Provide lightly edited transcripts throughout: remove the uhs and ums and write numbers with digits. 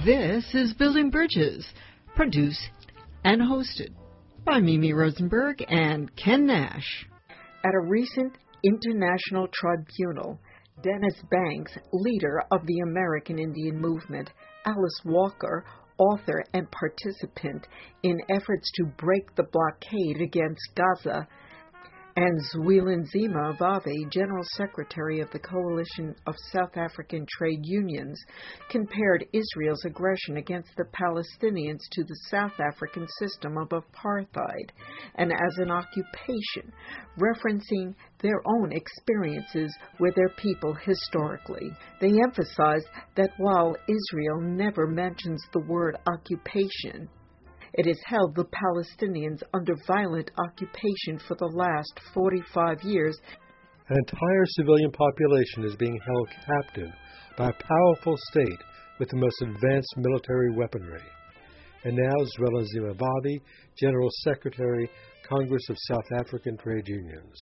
This is Building Bridges, produced and hosted by Mimi Rosenberg and Ken Nash. At a recent international tribunal, Dennis Banks, leader of the American Indian Movement, Alice Walker, author and participant in efforts to break the blockade against Gaza, and Zwelinzima Vavi, General Secretary of the Coalition of South African Trade Unions, compared Israel's aggression against the Palestinians to the South African system of apartheid and as an occupation, referencing their own experiences with their people historically. They emphasized that while Israel never mentions the word occupation, it has held the Palestinians under violent occupation for the last 45 years. An entire civilian population is being held captive by a powerful state with the most advanced military weaponry. And now Zwelinzima Vavi, General Secretary, Congress of South African Trade Unions.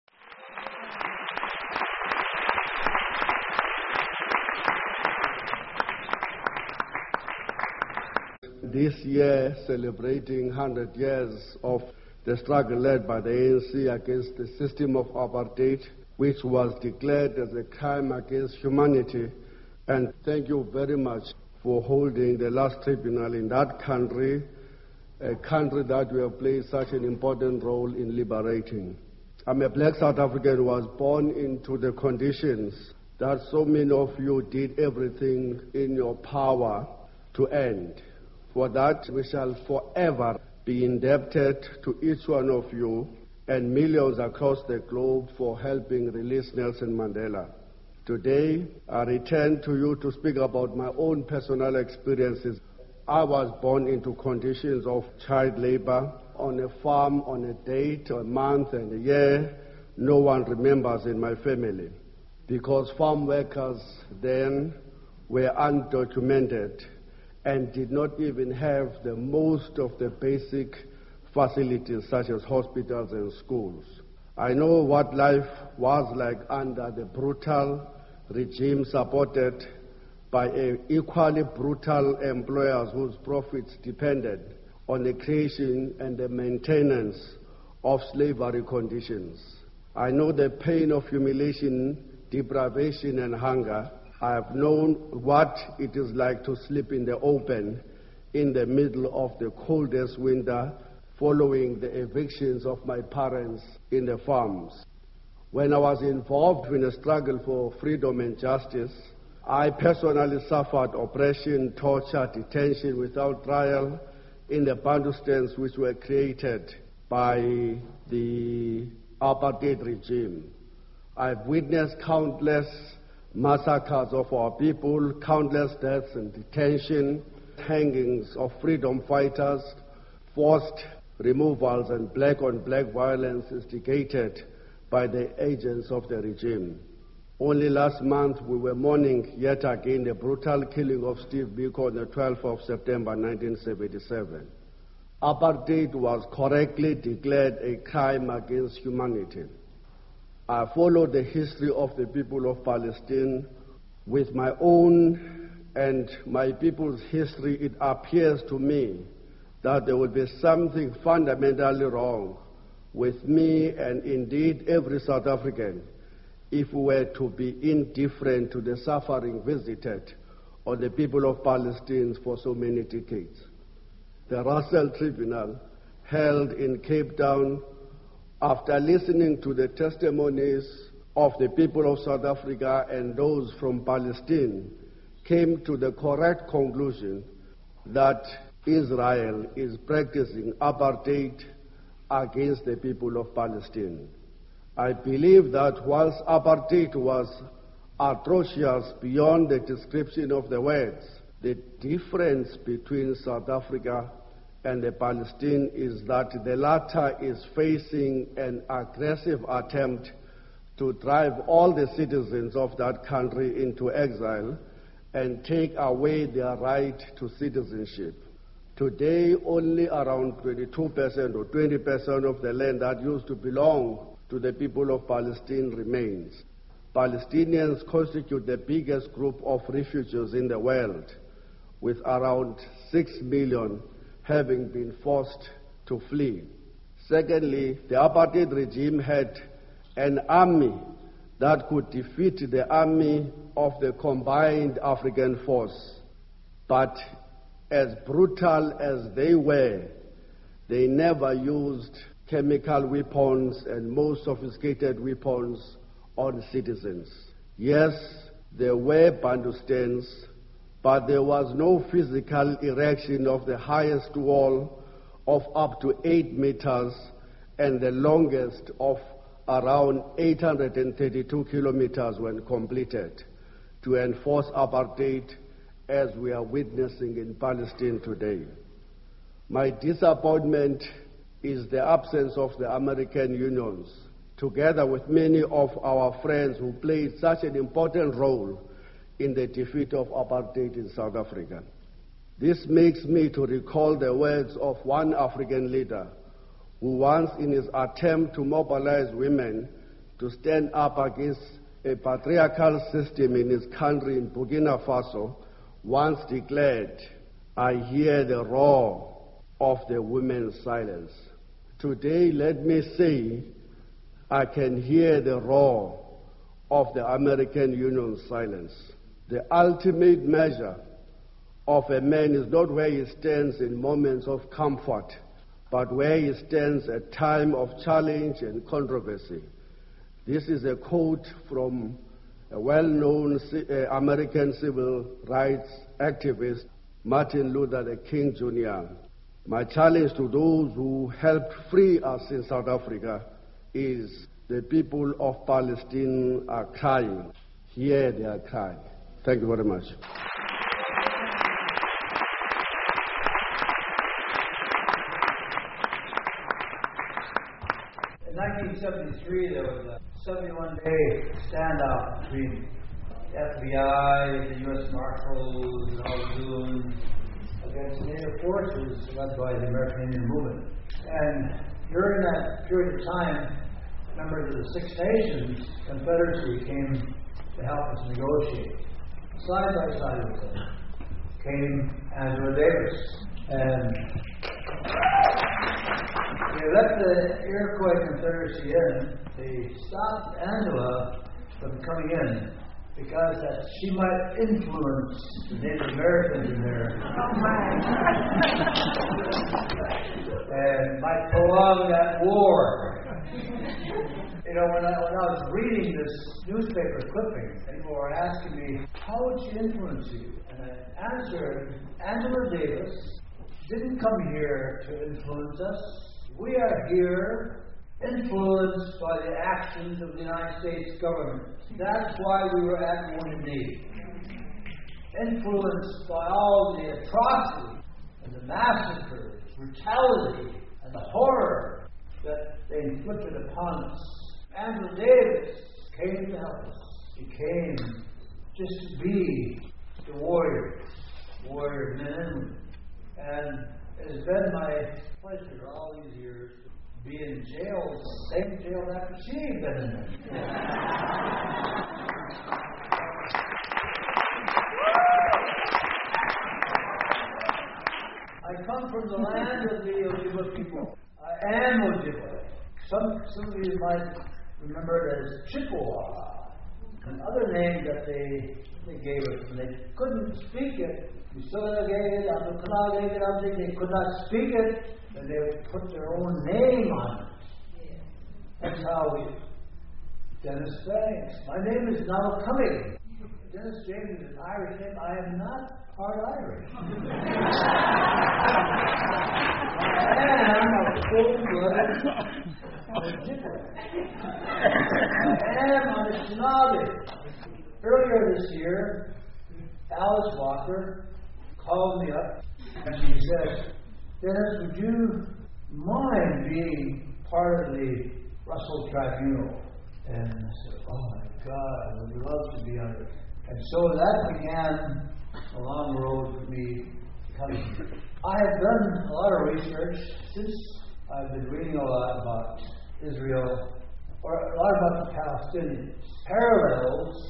This year, celebrating 100 years of the struggle led by the ANC against the system of apartheid, which was declared as a crime against humanity. And thank you very much for holding the last tribunal in that country, a country that we have played such an important role in liberating. I'm a black South African who was born into the conditions that so many of you did everything in your power to end. For that, we shall forever be indebted to each one of you and millions across the globe for helping release Nelson Mandela. Today, I return to you to speak about my own personal experiences. I was born into conditions of child labor on a farm on a date, a month and a year no one remembers in my family, because farm workers then were undocumented and did not even have the most of the basic facilities such as hospitals and schools. I know what life was like under the brutal regime supported by equally brutal employers whose profits depended on the creation and the maintenance of slavery conditions. I know the pain of humiliation, deprivation and hunger. I have known what it is like to sleep in the open in the middle of the coldest winter following the evictions of my parents in the farms. When I was involved in a struggle for freedom and justice, I personally suffered oppression, torture, detention without trial in the Bantustans which were created by the apartheid regime. I've witnessed countless massacres of our people, countless deaths and detention, hangings of freedom fighters, forced removals and black-on-black violence instigated by the agents of the regime. Only last month we were mourning yet again the brutal killing of Steve Biko on the 12th of September 1977. Apartheid was correctly declared a crime against humanity. I followed the history of the people of Palestine with my own and my people's history. It appears to me that there will be something fundamentally wrong with me and indeed every South African if we were to be indifferent to the suffering visited on the people of Palestine for so many decades. The Russell Tribunal, held in Cape Town, after listening to the testimonies of the people of South Africa and those from Palestine, came to the correct conclusion that Israel is practicing apartheid against the people of Palestine. I believe that whilst apartheid was atrocious beyond the description of the words, the difference between South Africa and the Palestine is that the latter is facing an aggressive attempt to drive all the citizens of that country into exile and take away their right to citizenship. Today, only around 22% or 20% of the land that used to belong to the people of Palestine remains. Palestinians constitute the biggest group of refugees in the world, with around 6 million having been forced to flee. Secondly, the apartheid regime had an army that could defeat the army of the combined African force. But as brutal as they were, they never used chemical weapons and more sophisticated weapons on citizens. Yes, there were Bantustans, but there was no physical erection of the highest wall of up to 8 meters and the longest of around 832 kilometers when completed to enforce apartheid as we are witnessing in Palestine today. My disappointment is the absence of the American unions, together with many of our friends who played such an important role in the defeat of apartheid in South Africa. This makes me to recall the words of one African leader who once, in his attempt to mobilize women to stand up against a patriarchal system in his country in Burkina Faso, once declared, "I hear the roar of the women's silence." Today, let me say, I can hear the roar of the American Union's silence. The ultimate measure of a man is not where he stands in moments of comfort, but where he stands at time of challenge and controversy. This is a quote from a well-known American civil rights activist, Martin Luther King Jr. My challenge to those who helped free us in South Africa is the people of Palestine are crying. Here they are crying. Thank you very much. In 1973, there was a 71-day standoff between the FBI, the U.S. Marshals, and all the goons against Native forces led by the American Indian Movement. And during that period of time, members of the Six Nations Confederacy came to help us negotiate. Side by side with them came Angela Davis. And they let the Iroquois Confederacy in. They stopped Angela from coming in because that she might influence the Native Americans in there. And might prolong that war. You know, when I was reading this newspaper clipping, people were asking me, how would she influence you? And I answered, Angela Davis didn't come here to influence us. We are here influenced by the actions of the United States government. That's why we were at Wounded Knee. Influenced by all the atrocities and the massacres, brutality, and the horror that they inflicted upon us. Angela Davis came to help us. She came just to be the warrior men and women. And it has been my pleasure all these years to be in jail, the same jail that she had been in. I come from the land of the Ojibwa people. I am Ojibwa. Some of you might remember it as Chippewa, another name that they gave us, and they couldn't speak it. They could not speak it, and they would put their own name on it. That's how we. Dennis Banks. My name is now coming. Dennis James is an Irish name. I am not part Irish. I am a full-blooded Ojibwa. I am a Anishinaabe. Earlier this year, Alice Walker called me up and she said, Dennis, would you mind being part of the Russell Tribunal? And I said, oh my God, I would love to be on it. And so that began a long road for me coming. I have done a lot of research since I've been reading a lot about Israel, or a lot about the Palestinians. Parallels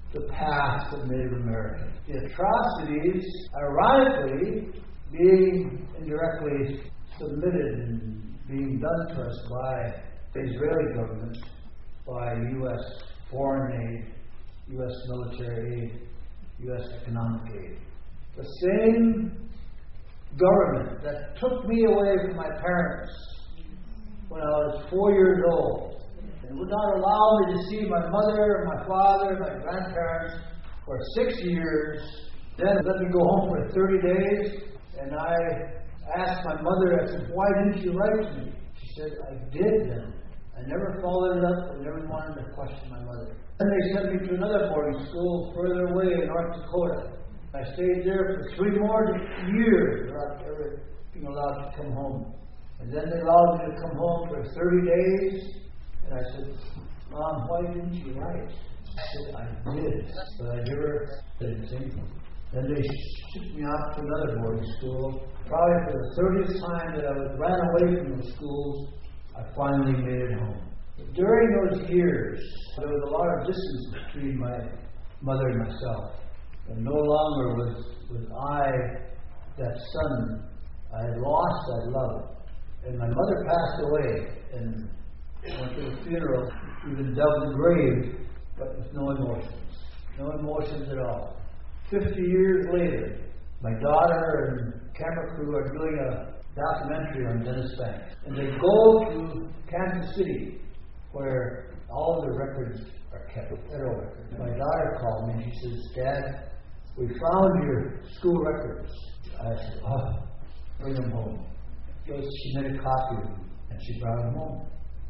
the past of Native Americans. The atrocities, ironically, being indirectly submitted and being done to us by the Israeli government, by U.S. foreign aid, U.S. military aid, U.S. economic aid. The same government that took me away from my parents when I was 4 years old and would not allow me to see my mother, my father, my grandparents for 6 years, then let me go home for 30 days, and I asked my mother, I said, why didn't you write to me? She said, I did then. I never followed it up. I never wanted to question my mother. Then they sent me to another boarding school further away in North Dakota. I stayed there for 3 more years without ever being allowed to come home. And then they allowed me to come home for 30 days. And I said, Mom, why didn't you write? She said, I did, but I never did anything. Then they shipped me off to another boarding school. Probably for the 30th time that I ran away from those schools, I finally made it home. During those years, there was a lot of distance between my mother and myself. And no longer was I that son. I had lost that love. And my mother passed away and went to the funeral, even dug the grave, but with no emotions. No emotions at all. 50 years later, my daughter and camera crew are doing a documentary on Dennis Banks. And they go to Kansas City, where all the records are kept, federal records. My daughter called me and she says, Dad, we found your school records. I said, bring them home. So she made a copy of them and she brought them home.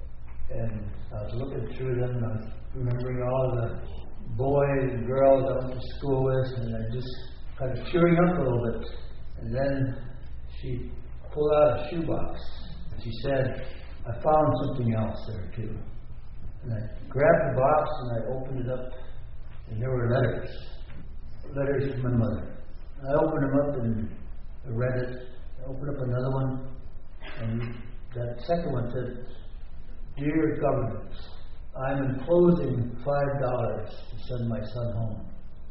And I was looking through them and I was remembering all the boys and girls I went to school with, and I just kind of cheering up a little bit. And then she pulled out a shoebox and she said, I found something else there too. And I grabbed the box and I opened it up, and there were letters from my mother. And I opened them up and I read it. I opened up another one, and that second one said, Dear Government, I'm enclosing $5 to send my son home.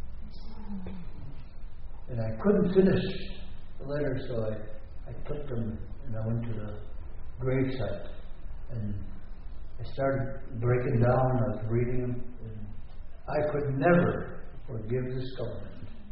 And I couldn't finish the letter, so I took them and I went to the gravesite. And I started breaking down, I was reading them, and I could never forgive this government.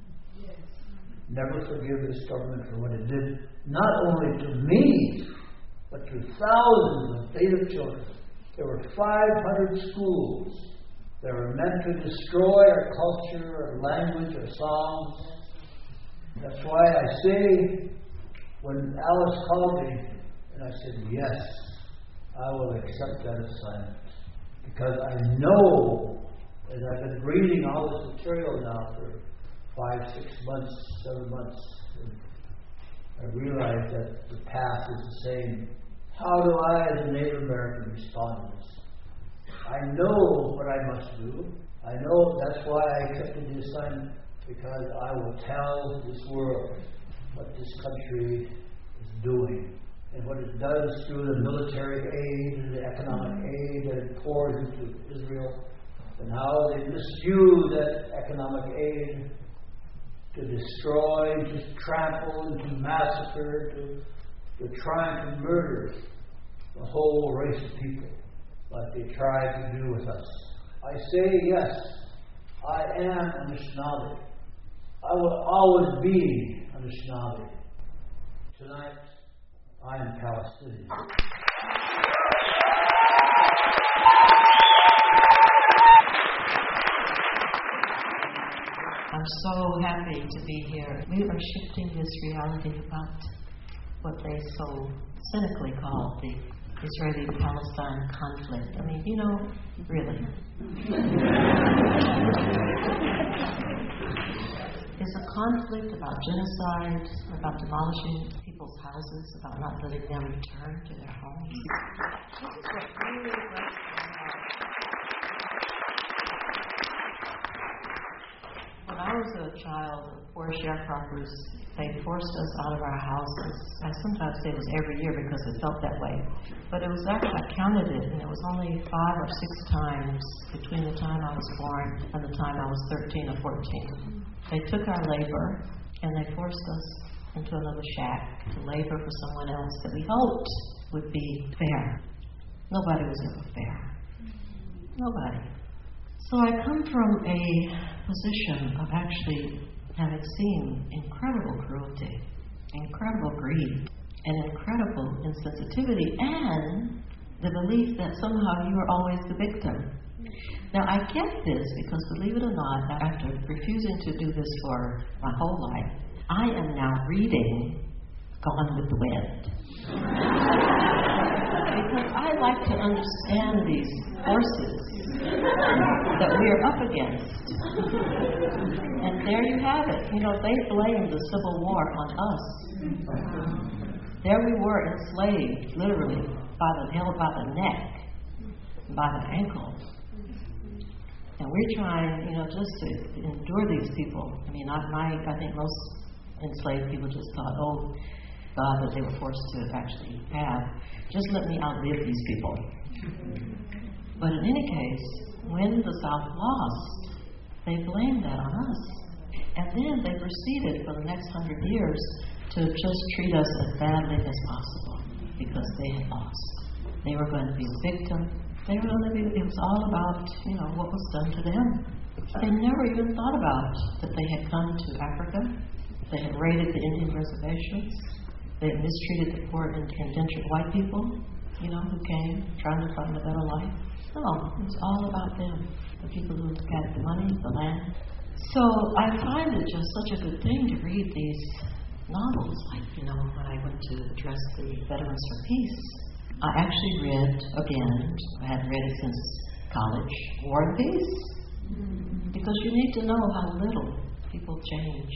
Never forgive this government for what it did, not only to me, but to thousands of Native children. There were 500 schools that were meant to destroy our culture, our language, our songs. That's why I say, when Alice called me, and I said, yes, I will accept that assignment. Because I know, as I've been reading all this material now for 5, 6 months, 7 months, I realize that the path is the same. How do I, as a Native American, respond to this? I know what I must do. I know that's why I accepted the assignment, because I will tell this world what this country is doing and what it does through the military aid and the economic aid that it pours into Israel, and how they misuse that economic aid to destroy, to trample, and to massacre, to try and murder the whole race of people like they tried to do with us. I say yes, I am Anishinaabe. I will always be Anishinaabe. Tonight, I am Palestinian. I'm so happy to be here. We are shifting this reality about what they so cynically call the Israeli-Palestine conflict. I mean, you know, really. Is a conflict about genocide, about demolishing people's houses, about not letting them return to their homes. This is what really breaks my heart. When I was a child, poor sharecroppers, they forced us out of our houses. I sometimes say it was every year because it felt that way. But it was actually, I counted it, and it was only 5 or 6 times between the time I was born and the time I was 13 or 14. They took our labor, and they forced us into another shack to labor for someone else that we hoped would be fair. Nobody was ever fair. Nobody. So I come from a position of actually having seen incredible cruelty, incredible greed, and incredible insensitivity, and the belief that somehow you are always the victim. Now, I get this because, believe it or not, after refusing to do this for my whole life, I am now reading Gone with the Wind. Because I like to understand these forces that we are up against. And there you have it. You know, they blamed the Civil War on us. There we were enslaved, literally, held by the neck, by the ankle. And we're trying, just to endure these people. I mean, I think most enslaved people just thought, oh, God, that they were forced to actually have. Just let me outlive these people. But in any case, when the South lost, they blamed that on us. And then they proceeded for the next 100 years to just treat us as badly as possible because they had lost. They were going to be a victim. It was all about, what was done to them. They never even thought about that they had come to Africa. They had raided the Indian reservations. They had mistreated the poor indentured white people, who came trying to find a better life. No, it was all about them, the people who had the money, the land. So I find it just such a good thing to read these novels, like, when I went to address the Veterans for Peace. I actually read, again, I hadn't read it since college, War and Peace. Because you need to know how little people change.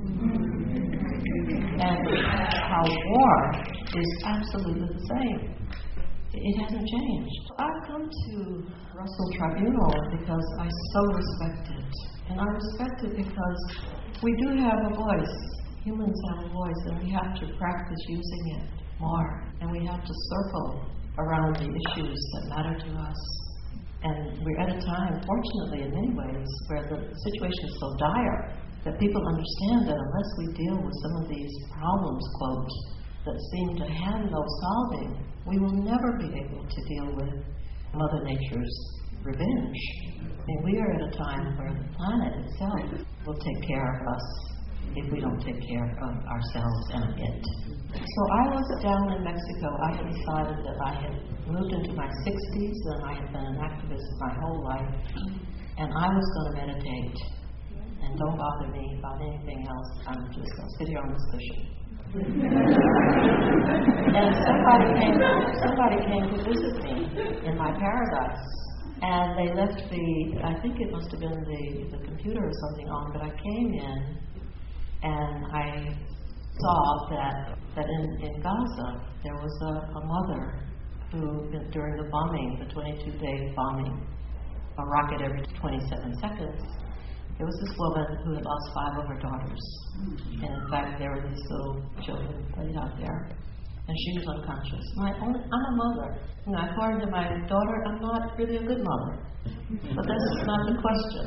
And how war is absolutely the same. It hasn't changed. I've come to Russell Tribunal because I so respect it. And I respect it because we do have a voice. Humans have a voice, and we have to practice using it more. And we have to circle around the issues that matter to us. And we're at a time, fortunately in many ways, where the situation is so dire that people understand that unless we deal with some of these problems, quote, that seem to have no solving, we will never be able to deal with Mother Nature's revenge. I mean, we are at a time where the planet itself will take care of us if we don't take care of ourselves and it. So I was down in Mexico. I had decided that I had moved into my 60s and I had been an activist my whole life, and I was going to meditate. And don't bother me about anything else. I'm just going to sit here on this cushion. And somebody came to visit me in my paradise. And they left I think it must have been the computer or something on, but I came in and I saw that in Gaza there was a mother who, during the bombing, the 22-day bombing, a rocket every 27 seconds, there was this woman who had lost 5 of her daughters. And in fact, there were these little children laid out there. And she was unconscious. I'm a mother. According to my daughter, I'm not really a good mother. But that's not the question.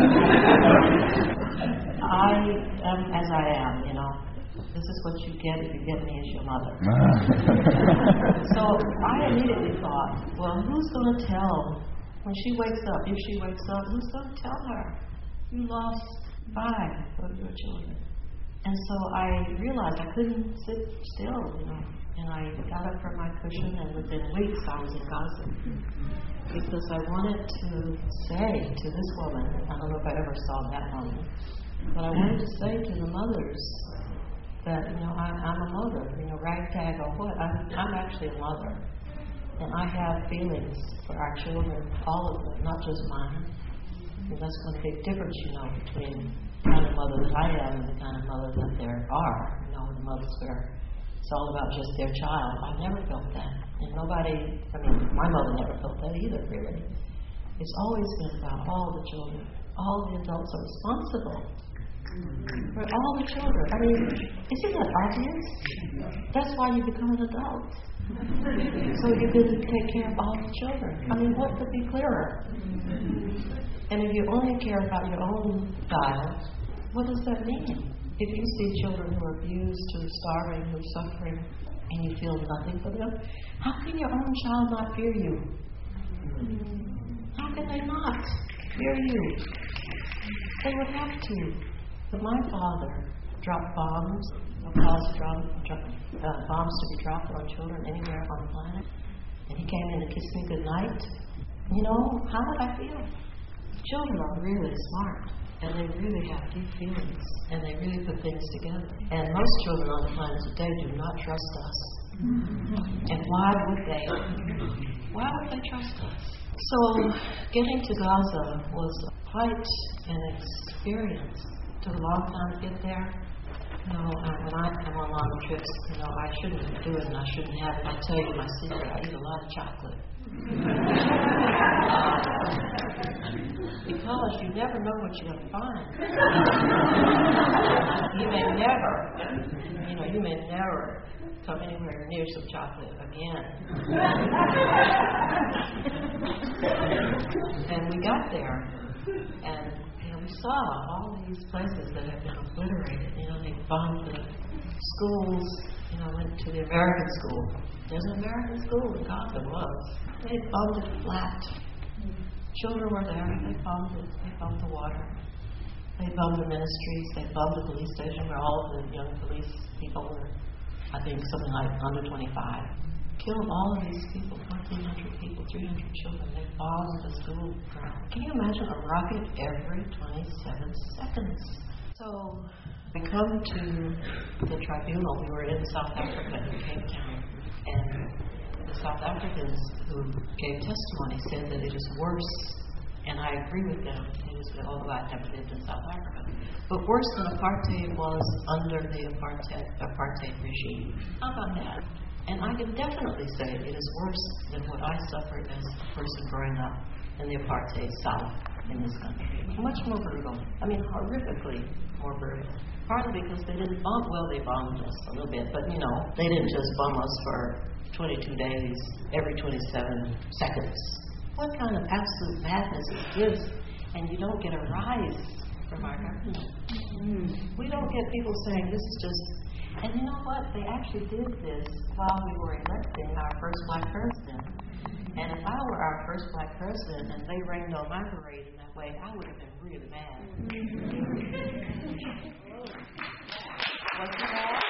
I am as I am, This is what you get if you get me as your mother. So I immediately thought, well, who's going to tell? When she wakes up, if she wakes up, who's going to tell her? You lost 5 of your children. And so I realized I couldn't sit still, And I got up from my cushion, and within weeks I was in Gaza. Because I wanted to say to this woman, I don't know if I ever saw that moment, but I wanted to say to the mothers that, I'm a mother, ragtag or what, I'm actually a mother. And I have feelings for our children, all of them, not just mine. And that's one big difference, between the kind of mother that I am and the kind of mother that there are, the mothers where it's all about just their child. I never felt that. And my mother never felt that either, really. It's always been about all the children. All the adults are responsible. For all the children. I mean, isn't that obvious? That's why you become an adult. So you can take care of all the children. I mean, what could be clearer? And if you only care about your own child, what does that mean? If you see children who are abused, who are starving, who are suffering, and you feel nothing for them, how can your own child not fear you? How can they not fear you? They would have to. But my father dropped bombs, caused bombs to be dropped on children anywhere on the planet. And he came in to kiss me goodnight. You know, how would I feel? Children are really smart, and they really have deep feelings, and they really put things together. And most children on the planet today do not trust us. And why would they? Why would they trust us? So getting to Gaza was quite an experience. It took a long time to get there. You know, when I come on long trips, you know, I shouldn't do it and I shouldn't have it. I tell you my secret, I eat a lot of chocolate. Because you never know what you're going to find. You may never come anywhere near some chocolate again. And we got there, and we saw all these places that have been obliterated. You know, they bombed the schools. You know, went to the American school. There's an American school in Gaza. Was. They bombed it flat. Children were there. They bombed it. They bombed the water. They bombed the ministries. They bombed the police station where all of the young police people were, I think, something like under 25. Killed all of these people, 1,400 people, 300 children. They bombed the school ground. Can you imagine a rocket every 27 seconds? So we come to the tribunal. We were in South Africa, in Cape Town, and the South Africans who gave testimony said that it is worse, and I agree with them. It is, although I never lived in South Africa, but worse than apartheid was under the apartheid regime. How about that? And I can definitely say it is worse than what I suffered as a person growing up in the apartheid South in this country. Much more brutal. I mean, horrifically more brutal. Partly because they didn't bomb, well, they bombed us a little bit, but you know, they didn't just bomb us for 22 days, every 27 seconds. What kind of absolute madness is this? And you don't get a rise from our government. We don't get people saying this is just, and you know what? They actually did this while we were electing our first black president. And if I were our first black president and they rained on my parade in that way, I would have been really mad. Was he mad?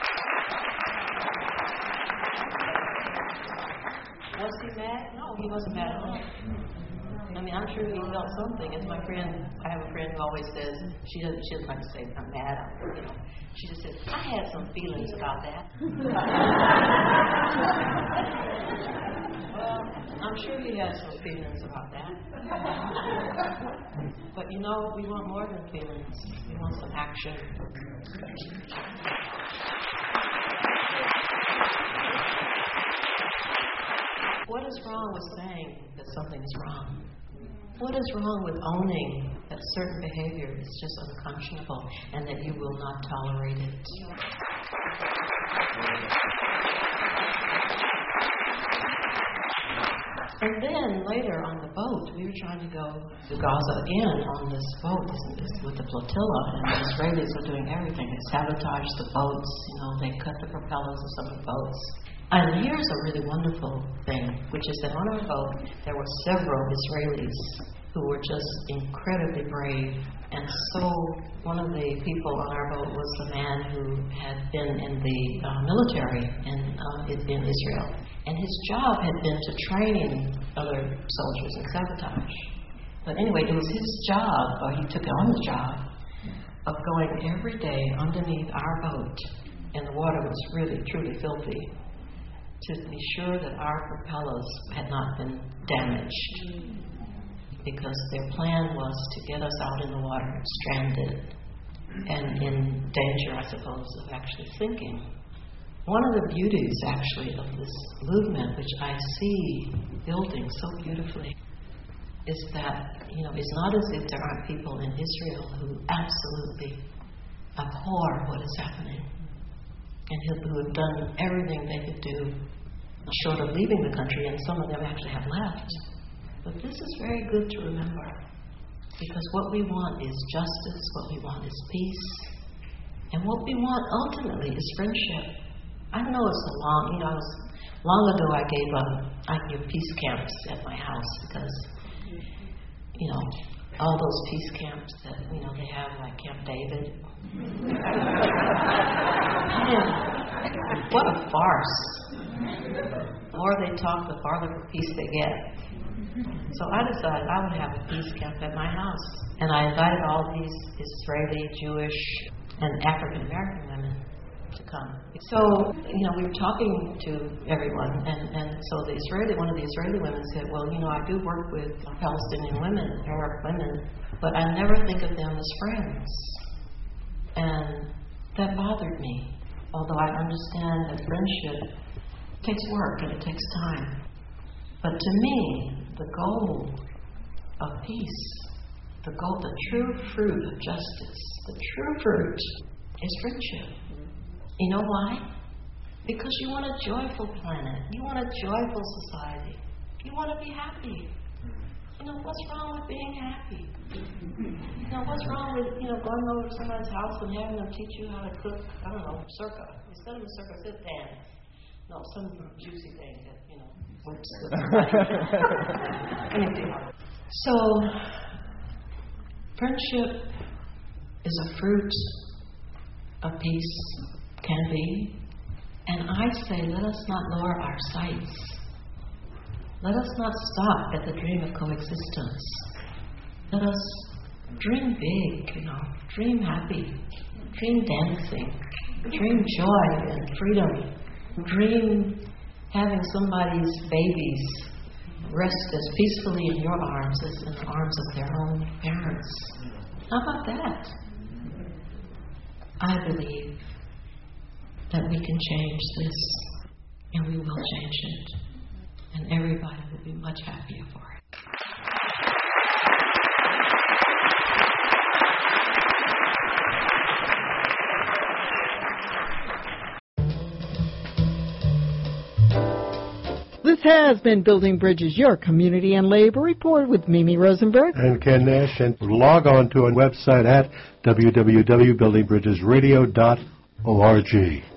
Was he mad? No, he wasn't mad at all. I mean, I'm sure he felt something. As my friend, I have a friend who always says, she doesn't like to say, I'm mad, you know. She just says, I had some feelings about that. Well, I'm sure he has some feelings about that. But you know, we want more than feelings. We want some action. What is wrong with saying that something is wrong? What is wrong with owning that certain behavior is just unconscionable and that you will not tolerate it? And then later on the boat, we were trying to go to Gaza again on this boat with the flotilla, and the Israelis were doing everything. They sabotaged the boats, you know, they cut the propellers of some of the boats. And here's a really wonderful thing, which is that on our boat, there were several Israelis who were just incredibly brave. And so one of the people on our boat was the man who had been in the military in Israel. And his job had been to train other soldiers in sabotage. But anyway, it was his job, or he took on the job, of going every day underneath our boat, and the water was really, truly filthy, to be sure that our propellers had not been damaged, because their plan was to get us out in the water stranded and in danger, I suppose, of actually sinking. One of the beauties, actually, of this movement, which I see building so beautifully, is that, you know, it's not as if there aren't people in Israel who absolutely abhor what is happening and who have done everything they could do short of leaving the country, and some of them actually have left. But this is very good to remember, because what we want is justice, what we want is peace, and what we want ultimately is friendship. I know it's long ago I gave peace camps at my house because, all those peace camps that, they have, like Camp David. What a farce. The more they talk, the farther from peace they get. So I decided I would have a peace camp at my house. And I invited all these Israeli, Jewish, and African American women to come. So, we were talking to everyone, and so one of the Israeli women said, well, I do work with Palestinian women, Arab women, but I never think of them as friends. And that bothered me, although I understand that friendship takes work and it takes time. But to me, the goal of peace, the true fruit of justice, the true fruit is friendship. You know why? Because you want a joyful planet. You want a joyful society. You want to be happy. What's wrong with being happy? What's wrong with, going over to somebody's house and having them teach you how to cook, circa. Instead of a circa, sit down. No, some juicy thing that, whips the anything. So, friendship is a fruit of peace, can be. And I say, let us not lower our sights. Let us not stop at the dream of coexistence. Let us dream big, dream happy, dream dancing, dream joy and freedom, dream having somebody's babies rest as peacefully in your arms as in the arms of their own parents. How about that? I believe that we can change this, and we will change it, and everybody will be much happier for it. This has been Building Bridges, your community and labor report with Mimi Rosenberg and Ken Nash. And log on to our website at www.buildingbridgesradio.org.